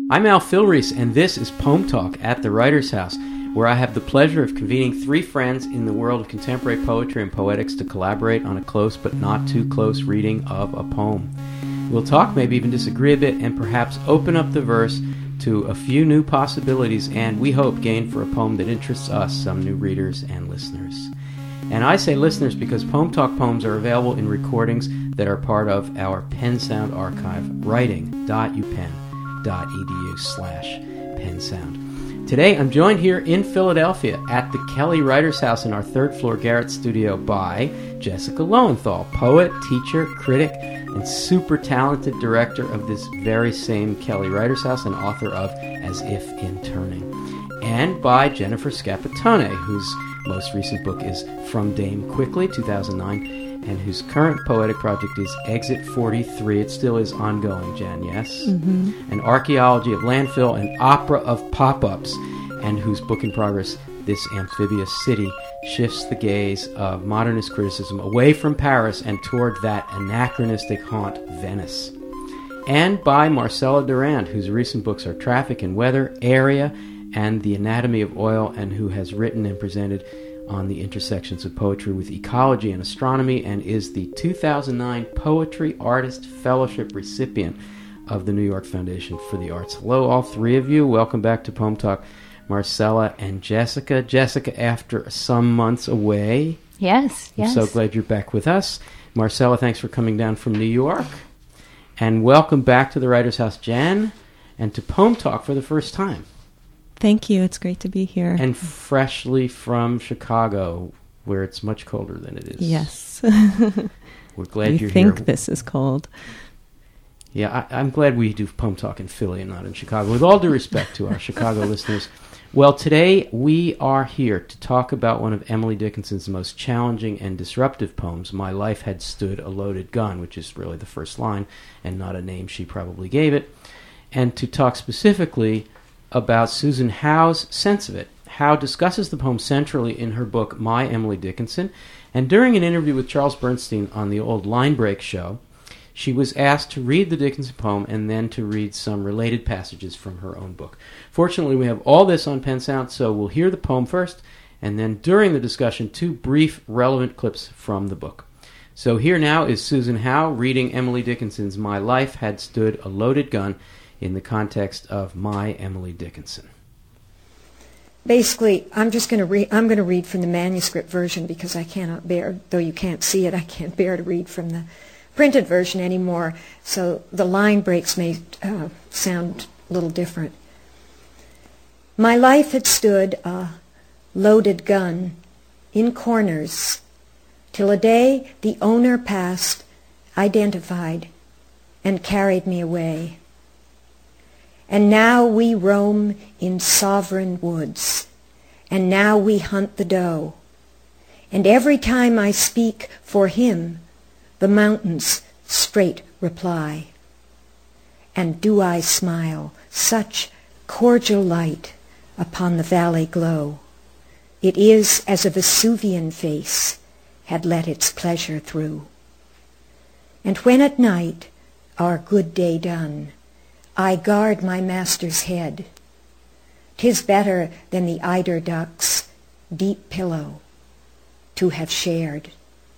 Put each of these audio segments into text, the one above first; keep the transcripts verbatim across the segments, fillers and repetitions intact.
I'm Al Filreis, and this is Poem Talk at the Writer's House, where I have the pleasure of convening three friends in the world of contemporary poetry and poetics to collaborate on a close but not too close reading of a poem. We'll talk, maybe even disagree a bit, and perhaps open up the verse to a few new possibilities, and we hope gain for a poem that interests us, some new readers and listeners. And I say listeners because Poem Talk poems are available in recordings that are part of our PenSound archive, writing.upenn.edu slash PenSound. Today I'm joined here in Philadelphia at the Kelly Writers House in our third floor Garrett studio by Jessica Lowenthal, poet, teacher, critic, and super talented director of this very same Kelly Writers House and author of As If in Turning. And by Jennifer Scapitone, whose most recent book is From Dame Quickly, two thousand nine, and whose current poetic project is Exit forty-three. It still is ongoing, Jen, yes? Mm-hmm. An archaeology of landfill and opera of pop-ups, and whose book in progress, This Amphibious City, shifts the gaze of modernist criticism away from Paris and toward that anachronistic haunt, Venice. And by Marcela Durand, whose recent books are Traffic and Weather, Area, and The Anatomy of Oil, and who has written and presented on the intersections of poetry with ecology and astronomy, and is the two thousand nine Poetry Artist Fellowship recipient of the New York Foundation for the Arts. Hello, all three of you. Welcome back to Poem Talk, Marcela and Jessica. Jessica, after some months away. Yes, yes. I'm so glad you're back with us. Marcela, thanks for coming down from New York. And welcome back to the Writers House, Jen, and to Poem Talk for the first time. Thank you. It's great to be here. And freshly from Chicago, where it's much colder than it is. Yes. We're glad we you're think here. This is cold. Yeah, I, I'm glad we do Poem Talk in Philly and not in Chicago. With all due respect to our Chicago listeners. Well, today we are here to talk about one of Emily Dickinson's most challenging and disruptive poems, My Life Had Stood a Loaded Gun, which is really the first line and not a name she probably gave it. And to talk specifically about Susan Howe's sense of it. Howe discusses the poem centrally in her book, My Emily Dickinson, and during an interview with Charles Bernstein on the old Line Break show, she was asked to read the Dickinson poem and then to read some related passages from her own book. Fortunately, we have all this on PenSound, so we'll hear the poem first, and then during the discussion, two brief, relevant clips from the book. So here now is Susan Howe reading Emily Dickinson's My Life Had Stood a Loaded Gun, in the context of My Emily Dickinson. Basically, I'm just going to read. I'm going to read from the manuscript version because I cannot bear, though you can't see it, I can't bear to read from the printed version anymore. So the line breaks may uh, sound a little different. My life had stood a loaded gun in corners till a day the owner passed, identified, and carried me away. And now we roam in sovereign woods, and now we hunt the doe. And every time I speak for him, the mountains straight reply. And do I smile such cordial light upon the valley glow? It is as a Vesuvian face had let its pleasure through. And when at night, our good day done, I guard my master's head, 'tis better than the eider duck's deep pillow to have shared.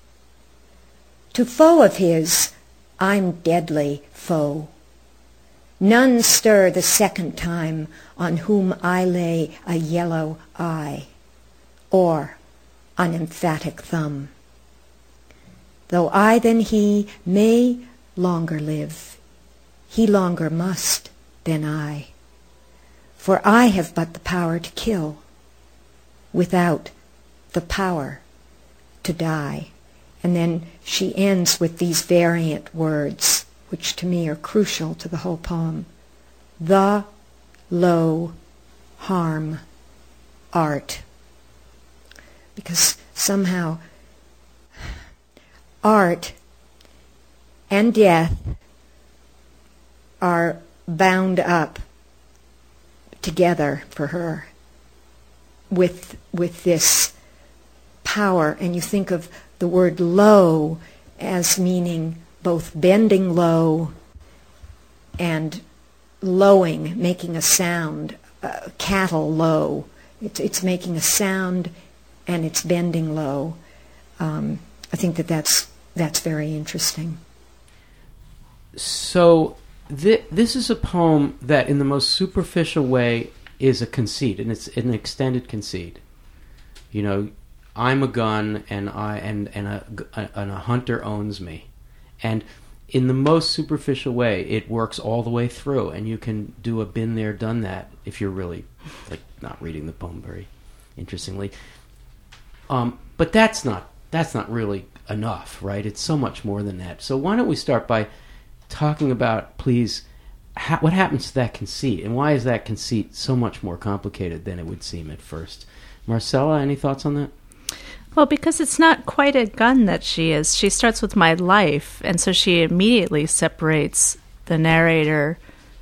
To foe of his, I'm deadly foe. None stir the second time on whom I lay a yellow eye, or an emphatic thumb. Though I than he may longer live, he longer must than I, for I have but the power to kill, without the power to die. And then she ends with these variant words, which to me are crucial to the whole poem. The low harm art. Because somehow art and death are bound up together for her with with this power. And you think of the word low as meaning both bending low and lowing, making a sound, uh, cattle low. It's, it's making a sound and it's bending low. Um, I think that that's, that's very interesting. So th- this is a poem that in the most superficial way is a conceit, and it's an extended conceit. You know, I'm a gun, and I and and a, and a hunter owns me, and in the most superficial way, it works all the way through, and you can do a been there, done that if you're really like not reading the poem very interestingly. Um, but that's not that's not really enough, right? It's so much more than that. So why don't we start by talking about, please, ha- what happens to that conceit, and why is that conceit so much more complicated than it would seem at first? Marcella, any thoughts on that? Well, because it's not quite a gun that she is. She starts with my life, and so she immediately separates the narrator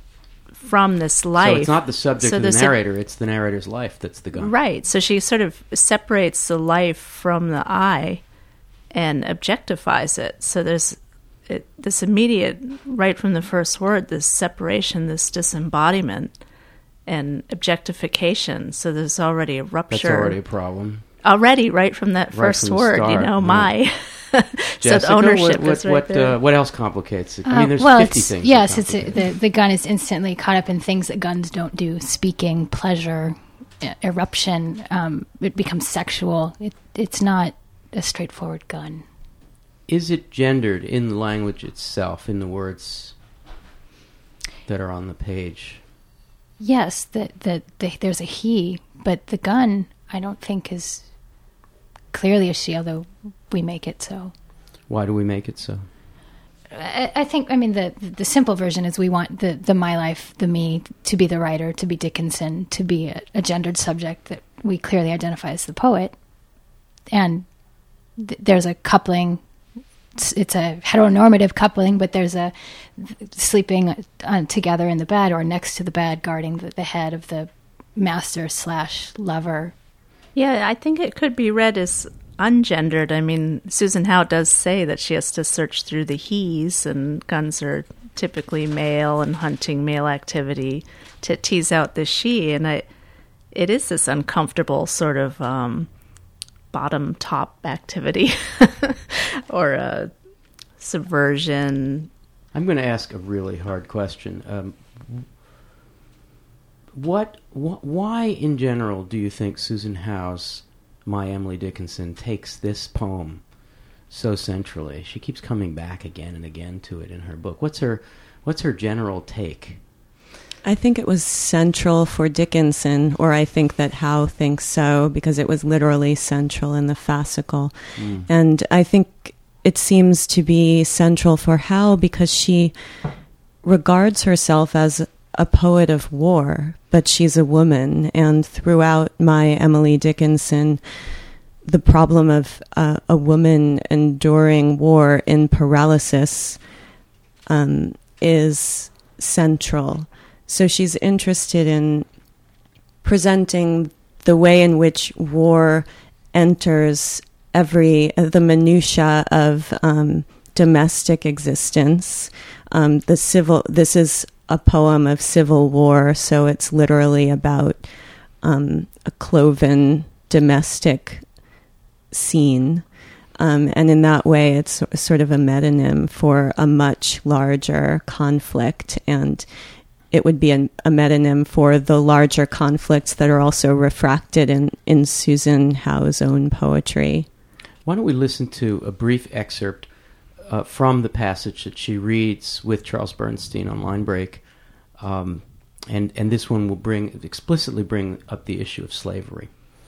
from this life. So it's not the subject so of the this narrator, it's the narrator's life that's the gun. Right. So she sort of separates the life from the I and objectifies it. So there's it, this immediate, right from the first word, this separation, this disembodiment and objectification. So there's already a rupture. That's already a problem. Already, right from that Right first from the word, start, you know, right. my. So Jessica, the ownership what, what, is right what, there. uh, what else complicates it? I Uh, mean, there's well, fifty it's, things. yes, that it's a, complicate the the gun is instantly caught up in things that guns don't do: speaking, pleasure, e- eruption. Um, it becomes sexual. It, it's not a straightforward gun. Is it gendered in the language itself, in the words that are on the page? Yes, that the, the, there's a he, but the gun I don't think is clearly a she, although we make it so. Why do we make it so? I, I think, I mean, the the simple version is we want the, the my life, the me, to be the writer, to be Dickinson, to be a, a gendered subject that we clearly identify as the poet. And th- there's a coupling. It's, it's a heteronormative coupling, but there's a sleeping uh, together in the bed or next to the bed, guarding the, the head of the master slash lover. Yeah, I think it could be read as ungendered. I mean, Susan Howe does say that she has to search through the he's, and guns are typically male and hunting male activity to tease out the she. And I, it is this uncomfortable sort of um, bottom-top activity or a subversion. I'm going to ask a really hard question. Um, what, wh- why, in general, do you think Susan Howe's My Emily Dickinson takes this poem so centrally? She keeps coming back again and again to it in her book. What's her, what's her general take? I think it was central for Dickinson, or I think that Howe thinks so, because it was literally central in the fascicle. Mm. And I think it seems to be central for Howe because she regards herself as a poet of war, but she's a woman. And throughout My Emily Dickinson, the problem of uh, a woman enduring war in paralysis um, is central. So she's interested in presenting the way in which war enters every uh, the minutia of um, domestic existence. Um, the civil. This is a poem of civil war, so it's literally about um, a cloven domestic scene. Um, and in that way, it's sort of a metonym for a much larger conflict, and it would be a, a metonym for the larger conflicts that are also refracted in, in Susan Howe's own poetry. Why don't we listen to a brief excerpt uh, from the passage that she reads with Charles Bernstein on Line Break, um, and, and this one will bring explicitly bring up the issue of slavery.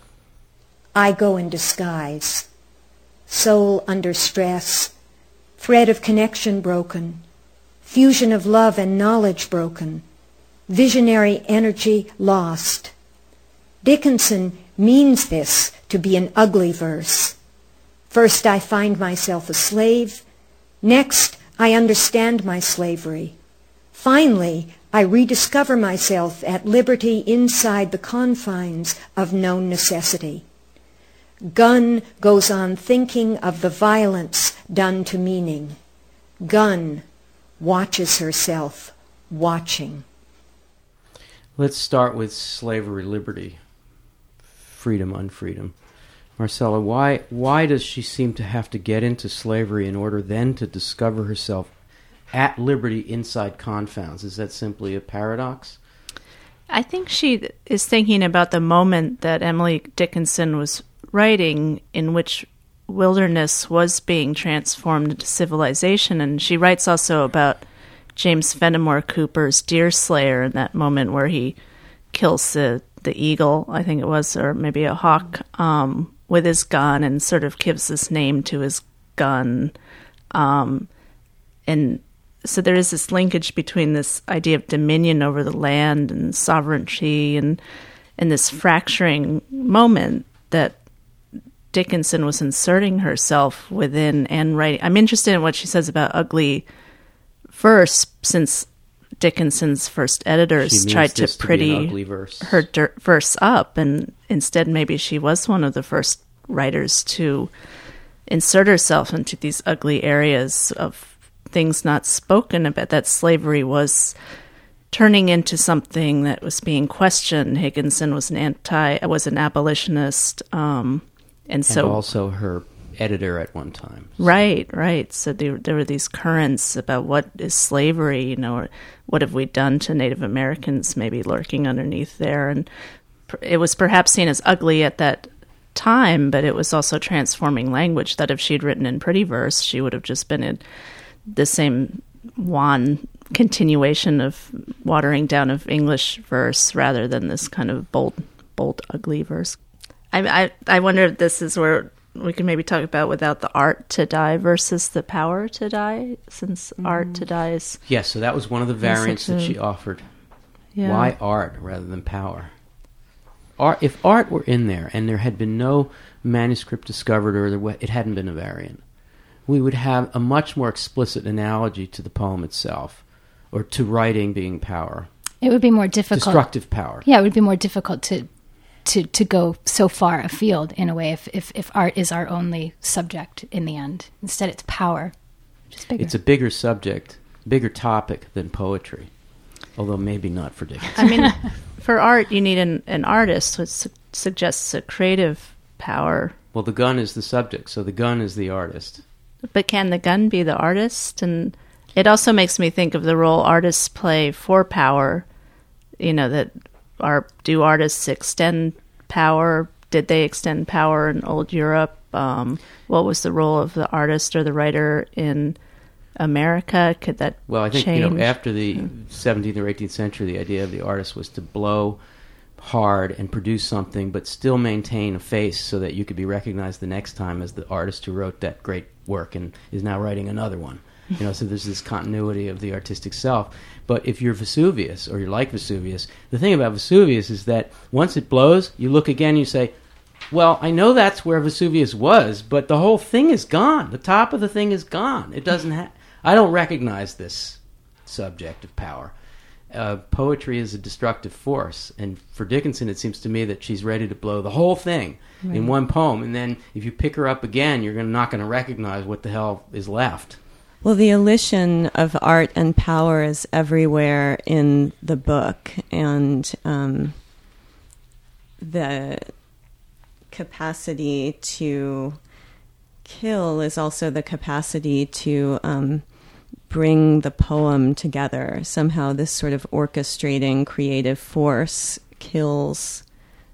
I go in disguise, soul under stress, thread of connection broken, fusion of love and knowledge broken, visionary energy lost. Dickinson means this to be an ugly verse. First I find myself a slave. Next I understand my slavery. Finally I rediscover myself at liberty inside the confines of known necessity. Gun goes on thinking of the violence done to meaning. Gun watches herself watching. Let's start with slavery, liberty, freedom, unfreedom. Marcella, why why does she seem to have to get into slavery in order then to discover herself at liberty inside confounds? Is that simply a paradox? I think she is thinking about the moment that Emily Dickinson was writing, in which wilderness was being transformed into civilization. And she writes also about James Fenimore Cooper's Deerslayer, in that moment where he kills the, the eagle, I think it was, or maybe a hawk, um, with his gun, and sort of gives this name to his gun. Um, and so there is this linkage between this idea of dominion over the land and sovereignty and and this fracturing moment that Dickinson was inserting herself within and writing. I'm interested in what she says about ugly verse, since Dickinson's first editors tried to pretty to verse. her dir- verse up, and instead maybe she was one of the first writers to insert herself into these ugly areas of things not spoken about, that slavery was turning into something that was being questioned. Higginson was an anti, was an abolitionist, um, and so and also her editor at one time. So. Right, right. So there, there were these currents about what is slavery, you know, or what have we done to Native Americans, maybe lurking underneath there, and it was perhaps seen as ugly at that time, but it was also transforming language. That if she'd written in pretty verse, she would have just been in the same wan continuation of watering down of English verse rather than this kind of bold, bold, ugly verse. I, I, I wonder if this is where we can maybe talk about without the art to die versus the power to die, since mm. art to die is... Yes, yeah, so that was one of the variants that she offered. Yeah. Why art rather than power? Art, if art were in there and there had been no manuscript discovered or there, it hadn't been a variant, we would have a much more explicit analogy to the poem itself, or to writing being power. It would be more difficult. Destructive power. Yeah, it would be more difficult to to, to go so far afield, in a way, if, if, if art is our only subject in the end. Instead, it's power, which is bigger. It's a bigger subject, bigger topic than poetry, although maybe not for Dickens. I mean, for art, you need an, an artist, which su- suggests a creative power. Well, the gun is the subject, so the gun is the artist. But can the gun be the artist? And it also makes me think of the role artists play for power. You know, that are do artists extend power? Did they extend power in old Europe? Um, what was the role of the artist or the writer in America? Could that Well, I think change? you know, after the seventeenth or eighteenth century, the idea of the artist was to blow hard and produce something, but still maintain a face so that you could be recognized the next time as the artist who wrote that great work and is now writing another one. You know, so there's this continuity of the artistic self. But if you're Vesuvius, or you're like Vesuvius, the thing about Vesuvius is that once it blows, you look again and you say, well, I know that's where Vesuvius was, but the whole thing is gone. The top of the thing is gone. It doesn't have... I don't recognize this subject of power. Uh, poetry is a destructive force, and for Dickinson it seems to me that she's ready to blow the whole thing right. in one poem, and then if you pick her up again, you're gonna, not going to recognize what the hell is left. Well, the elision of art and power is everywhere in the book, and um, the capacity to kill is also the capacity to um, bring the poem together. Somehow this sort of orchestrating creative force kills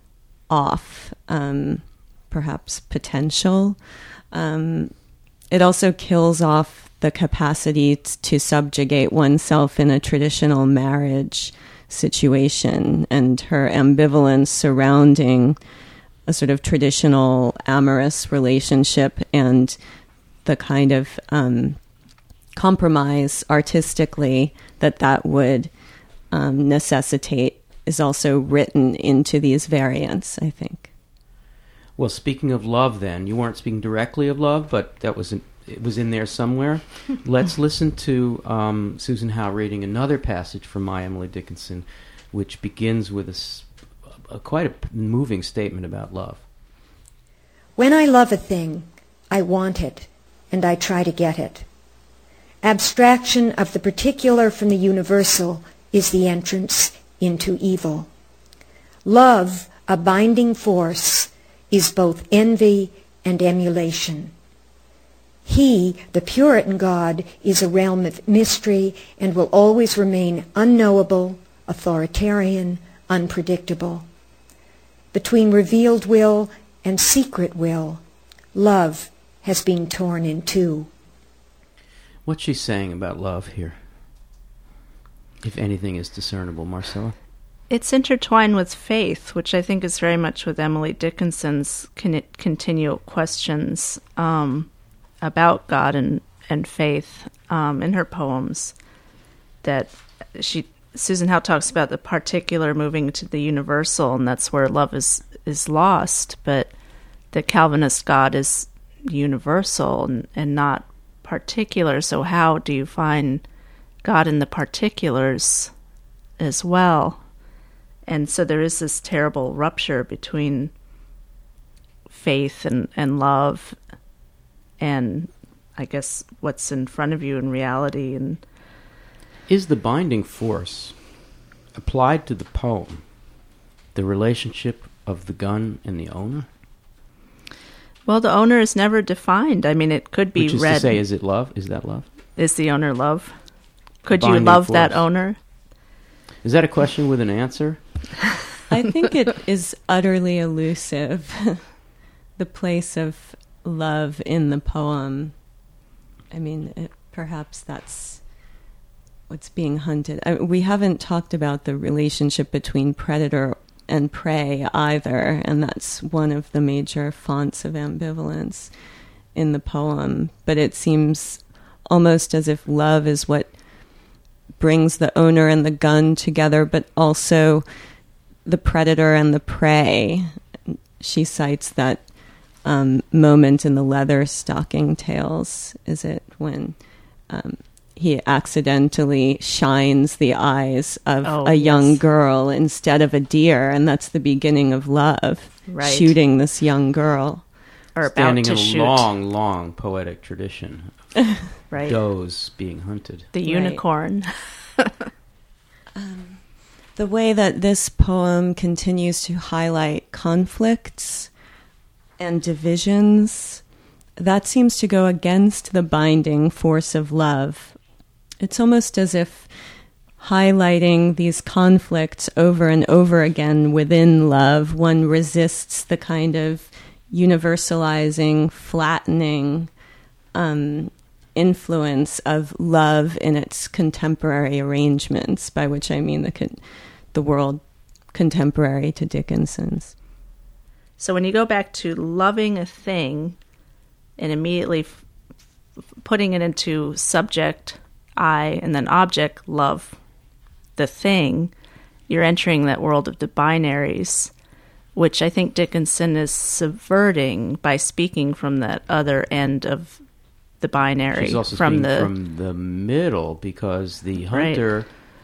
off um, perhaps potential. Um, it also kills off the capacity t- to subjugate oneself in a traditional marriage situation, and her ambivalence surrounding a sort of traditional amorous relationship and the kind of um, compromise artistically that that would um, necessitate is also written into these variants, I think. Well, speaking of love then, you weren't speaking directly of love, but that was an, it was in there somewhere. Let's listen to um, Susan Howe reading another passage from My Emily Dickinson, which begins with a, a quite a moving statement about love. When I love a thing, I want it, and I try to get it. Abstraction of the particular from the universal is the entrance into evil. Love, a binding force, is both envy and emulation. He, the Puritan God, is a realm of mystery and will always remain unknowable, authoritarian, unpredictable. Between revealed will and secret will, love has been torn in two. What's she saying about love here? If anything is discernible, Marcella? It's intertwined with faith, which I think is very much with Emily Dickinson's con- continual questions um, about God and, and faith um, in her poems. That she Susan Howe talks about the particular moving to the universal, and that's where love is, is lost. But the Calvinist God is universal and, and not particular. So how do you find God in the particulars as well? And so there is this terrible rupture between faith and, and love and, I guess, what's in front of you in reality. And is the binding force applied to the poem the relationship of the gun and the owner? Well, the owner is never defined. I mean, it could be Which is read. to say, is it love? Is that love? Is the owner love? Could you Binding love force. that owner? Is that a question with an answer? I think it is utterly elusive, the place of love in the poem. I mean, it, perhaps that's what's being hunted. I, we haven't talked about the relationship between predator and prey either, and that's one of the major fonts of ambivalence in the poem. But it seems almost as if love is what brings the owner and the gun together, but also the predator and the prey. She cites that um, moment in the Leather Stocking Tales, is it, when um, he accidentally shines the eyes of Oh, a young yes. girl instead of a deer, and that's the beginning of love, Right. shooting this young girl. Or about Standing to in a shoot. long, long poetic tradition of Right. does being hunted. The Right. unicorn. Um, the way that this poem continues to highlight conflicts and divisions, that seems to go against the binding force of love. It's almost as if highlighting these conflicts over and over again within love, one resists the kind of universalizing, flattening um, influence of love in its contemporary arrangements, by which I mean the con- the world contemporary to Dickinson's. So when you go back to loving a thing and immediately f- f- putting it into subject, I, and then object, love, the thing, you're entering that world of the binaries, which I think Dickinson is subverting by speaking from that other end of the binary. She's also from speaking the from the middle, because the Right. hunter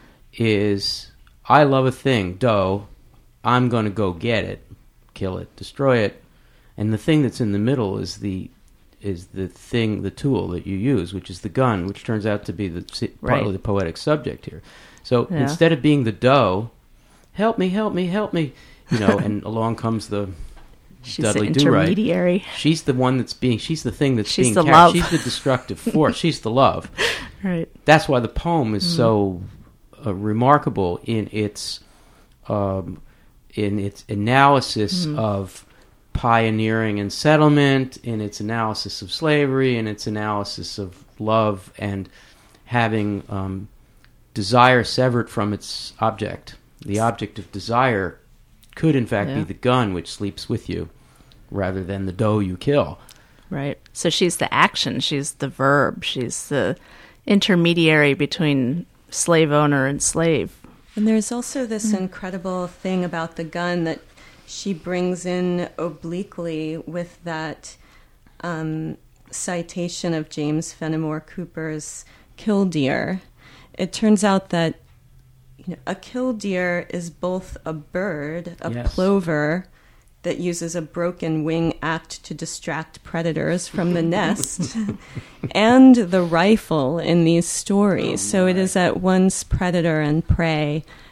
is, I love a thing, doe, I'm going to go get it, kill it, destroy it, and the thing that's in the middle is the is the thing, the tool that you use, which is the gun, which turns out to be the partly Right. the poetic subject here. So Yeah. instead of being the doe, help me, help me, help me, you know, and along comes the she's Dudley the Do-Right. intermediary. She's the one that's being, she's the thing that's She's being the carried. love. She's the destructive force. She's the love. Right. That's why the poem is Mm. so uh, remarkable in its um, in its analysis Mm. of pioneering and settlement, in its analysis of slavery, in its analysis of love, and having um, desire severed from its object. The object of desire could, in fact, Yeah. be the gun which sleeps with you, rather than the doe you kill. Right. So she's the action, she's the verb, she's the intermediary between slave owner and slave. And there's also this incredible thing about the gun that she brings in obliquely with that um, citation of James Fenimore Cooper's killdeer. It turns out that you know, a killdeer is both a bird, a Yes. plover, that uses a broken wing act to distract predators from the nest, and the rifle in these stories. Oh, so it my. is at once predator and prey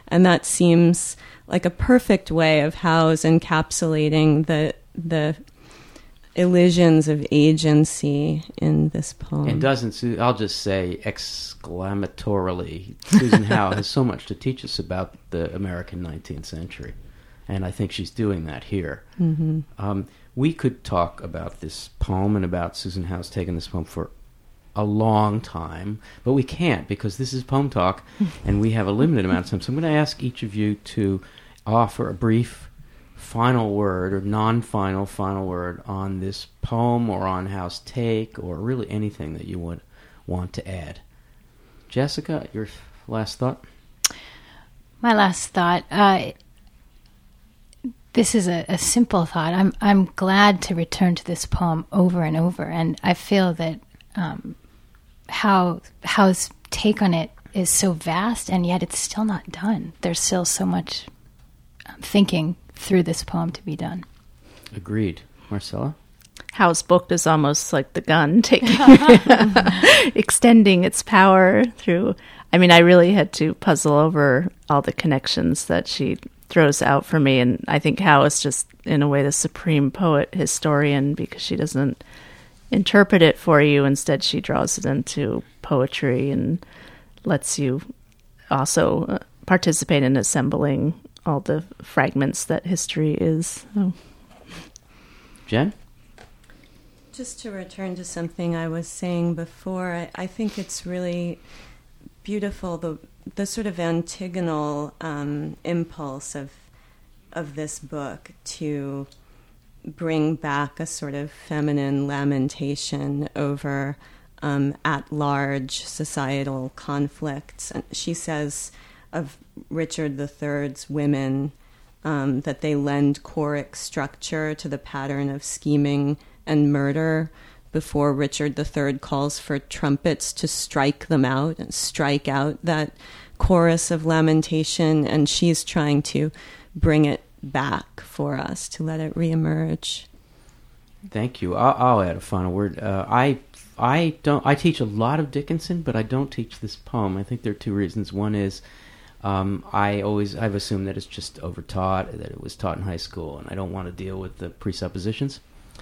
And that seems like a perfect way of Howe's encapsulating the the illusions of agency in this poem. And doesn't, Su- I'll just say exclamatorily, Susan Howe has so much to teach us about the American nineteenth century. And I think she's doing that here. Mm-hmm. Um, we could talk about this poem and about Susan Howe's taken this poem for a long time, but we can't because this is Poem Talk and we have a limited amount of time. So I'm going to ask each of you to offer a brief final word or non-final final word on this poem or on Howe's take or really anything that you would want to add. Jessica, your last thought? My last thought, uh, this is a, a simple thought. I'm I'm glad to return to this poem over and over, and I feel that um, how Howe's take on it is so vast, and yet it's still not done. There's still so much um, thinking through this poem to be done. Agreed. Marcella? Howe's book is almost like the gun, taking extending its power through. I mean, I really had to puzzle over all the connections that she throws out for me, and I think Howe is just, in a way, the supreme poet historian because she doesn't interpret it for you. Instead, she draws it into poetry and lets you also uh, participate in assembling all the fragments that history is. Oh. Jen? Just to return to something I was saying before, I, I think it's really beautiful, the the sort of antigonal um, impulse of of this book to bring back a sort of feminine lamentation over um, at-large societal conflicts. And she says of Richard the Third's women um, that they lend choric structure to the pattern of scheming and murder before Richard the Third calls for trumpets to strike them out and strike out that chorus of lamentation, and she's trying to bring it back for us, to let it reemerge. Thank you. I'll, I'll add a final word. Uh, I I don't. I teach a lot of Dickinson, but I don't teach this poem. I think there are two reasons. One is um, I always I've assumed that it's just overtaught, that it was taught in high school, and I don't want to deal with the presuppositions.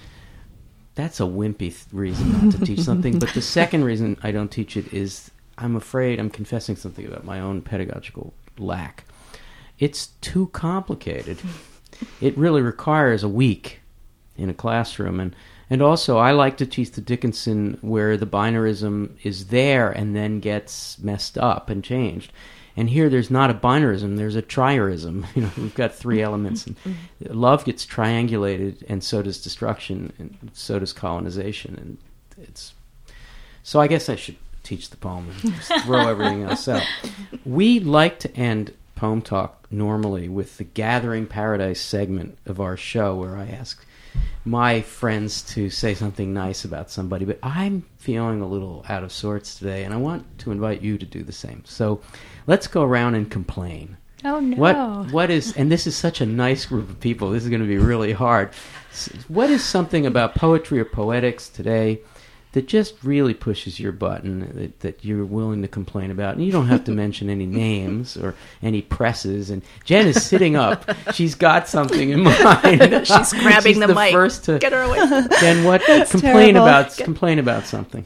That's a wimpy th- reason not to teach something. But the second reason I don't teach it is I'm afraid I'm confessing something about my own pedagogical lack. It's too complicated. It really requires a week in a classroom. And, and also, I like to teach the Dickinson where the binarism is there and then gets messed up and changed. And here there's not a binarism, there's a trierism. You know, we've got three elements. And love gets triangulated, and so does destruction, and so does colonization. And it's so I guess I should teach the poem and just throw everything else out. We like to end Poem Talk normally with the Gathering Paradise segment of our show where I ask my friends to say something nice about somebody, but I'm feeling a little out of sorts today, and I want to invite you to do the same. So let's go around and complain. Oh, no. What What is, and this is such a nice group of people, this is going to be really hard. What is something about poetry or poetics today that just really pushes your button, that, that you're willing to complain about? And you don't have to mention any names or any presses. And Jen is sitting up. She's got something in mind. She's grabbing She's the, the mic. First to, Get her away. Jen, what? That's complain terrible. about Get- complain about something.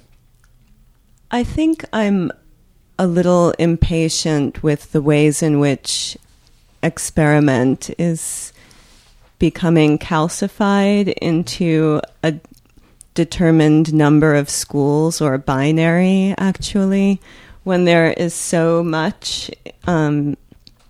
I think I'm a little impatient with the ways in which experiment is becoming calcified into a determined number of schools, or binary, actually, when there is so much um,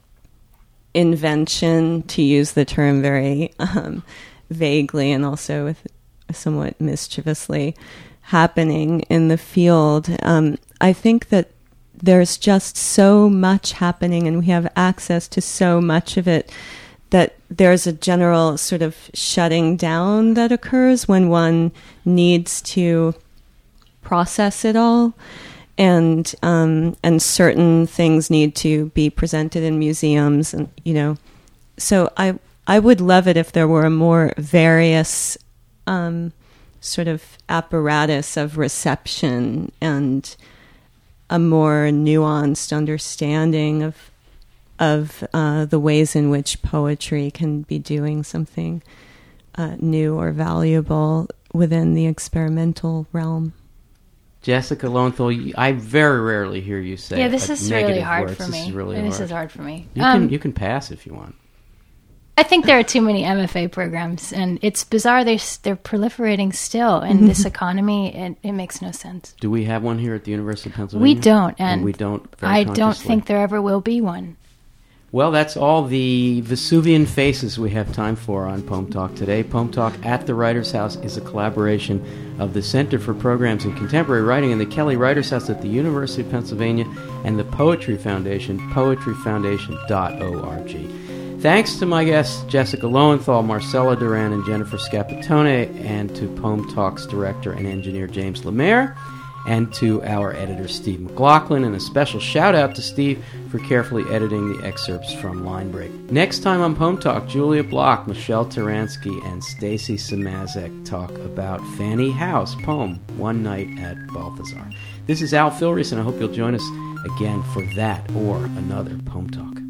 invention, to use the term very um, vaguely and also with somewhat mischievously, happening in the field. Um, I think that there's just so much happening, and we have access to so much of it, that there's a general sort of shutting down that occurs when one needs to process it all, and um, and certain things need to be presented in museums, and you know, so I I would love it if there were a more various um, sort of apparatus of reception and a more nuanced understanding of of uh, the ways in which poetry can be doing something uh, new or valuable within the experimental realm. Jessica Lowenthal, I very rarely hear you say yeah, this a is really hard words. for This me. is really this hard. is hard for me. You um, can you can pass if you want. I think there are too many M F A programs, and it's bizarre. They're they're proliferating still in this economy, and it makes no sense. Do we have one here at the University of Pennsylvania? We don't, and, and we don't. Very I don't consciously. think there ever will be one. Well, that's all the Vesuvian faces we have time for on Poem Talk today. Poem Talk at the Writers' House is a collaboration of the Center for Programs in Contemporary Writing and the Kelly Writers' House at the University of Pennsylvania and the Poetry Foundation, poetry foundation dot org. Thanks to my guests Jessica Lowenthal, Marcella Duran, and Jennifer Scapitone, and to Poem Talk's director and engineer James Lemaire, and to our editor Steve McLaughlin, and a special shout out to Steve for carefully editing the excerpts from Line Break. Next time on Poem Talk, Julia Block, Michelle Taransky, and Stacy Samazek talk about Fanny House poem, One Night at Balthazar. This is Al Filreis, and I hope you'll join us again for that or another Poem Talk.